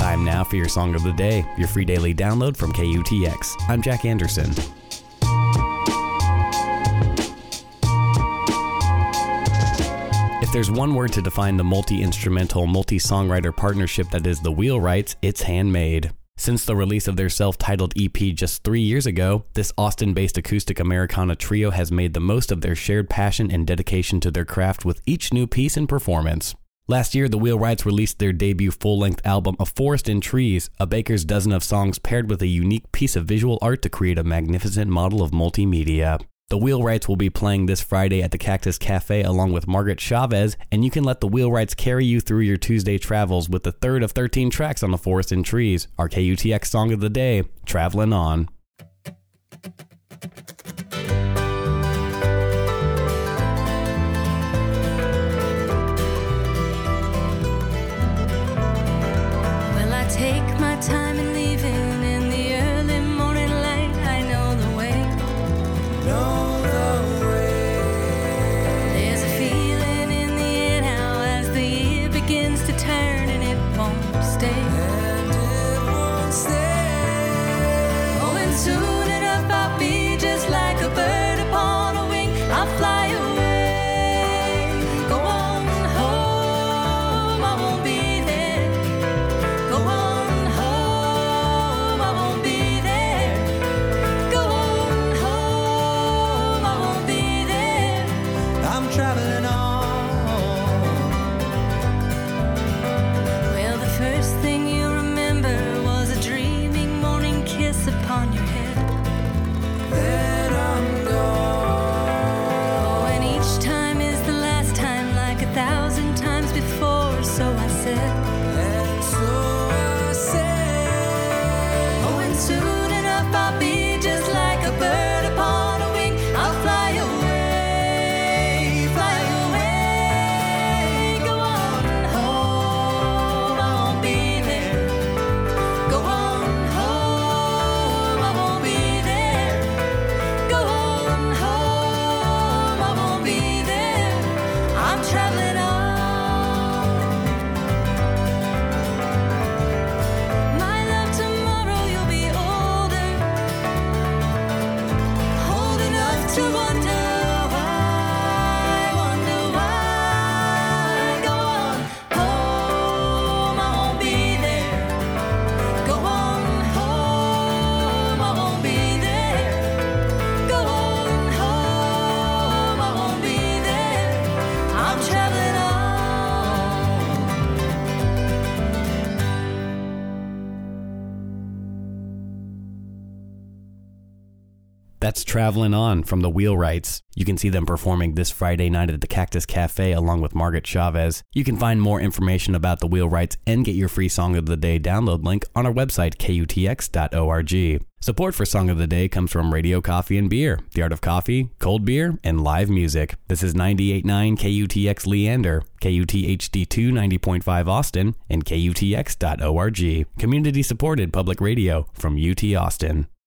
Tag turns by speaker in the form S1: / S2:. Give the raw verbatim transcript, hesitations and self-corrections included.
S1: Time now for your Song of the Day, your free daily download from K U T X. I'm Jack Anderson. If there's one word to define the multi-instrumental, multi-songwriter partnership that is the Wheelwrights, it's handmade. Since the release of their self-titled E P just three years ago, this Austin-based acoustic Americana trio has made the most of their shared passion and dedication to their craft with each new piece and performance. Last year, the Wheelwrights released their debut full-length album, A Forest in Trees, a baker's dozen of songs paired with a unique piece of visual art to create a magnificent model of multimedia. The Wheelwrights will be playing this Friday at the Cactus Cafe along with Margaret Chavez, and you can let the Wheelwrights carry you through your Tuesday travels with the third of thirteen tracks on A Forest in Trees, our K U T X Song of the Day, Travelin' On.
S2: Well, I take my time in leaving in the early morning light. I know the way. Know the way. There's a feeling in the air now as the year begins to turn, and it won't stay. And it won't stay. Oh, and soon enough I'll be just like a bird upon a wing. I'll fly away. Go on home, I won't be there. Go on home, I won't be there. Go on home, I won't be there. I'm traveling on. Well, the first thing you remember was a dreaming morning kiss upon your head. Then I'm gone. Oh, and each time is the last time, like a thousand times before. So I said, and so I said, oh, and soon enough I'll be just like a bird upon a wing. I'll fly away, fly away. Go on home, I won't be there. Go on home, I won't be there. Go on home, I won't be there. I'm traveling on. My love, tomorrow you'll be older, old enough to wonder why, wonder why. Go on home, I won't be there. Go on home, I won't be there. Go on home, I won't be there. I'm traveling on.
S1: That's Travelin' On from the Wheelwrights. You can see them performing this Friday night at the Cactus Cafe along with Margaret Chavez. You can find more information about the Wheelwrights and get your free Song of the Day download link on our website, K U T X dot org. Support for Song of the Day comes from Radio Coffee and Beer, the art of coffee, cold beer, and live music. This is ninety-eight point nine K U T X Leander, K U T H D two ninety point five Austin, and K U T X dot org. Community supported public radio from U T Austin.